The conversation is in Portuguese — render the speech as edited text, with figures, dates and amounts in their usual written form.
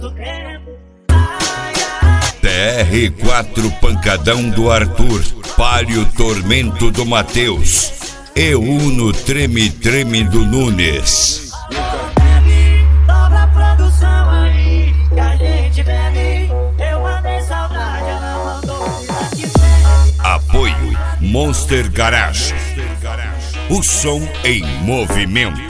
TR4 Pancadão do Arthur, Palio Tormento do Matheus e Uno Treme Treme do Nunes. Dobra a produção aí, que a gente bebe. Eu mandei saudade, ela mandou que vem. Apoio Monster Garage. O som em movimento.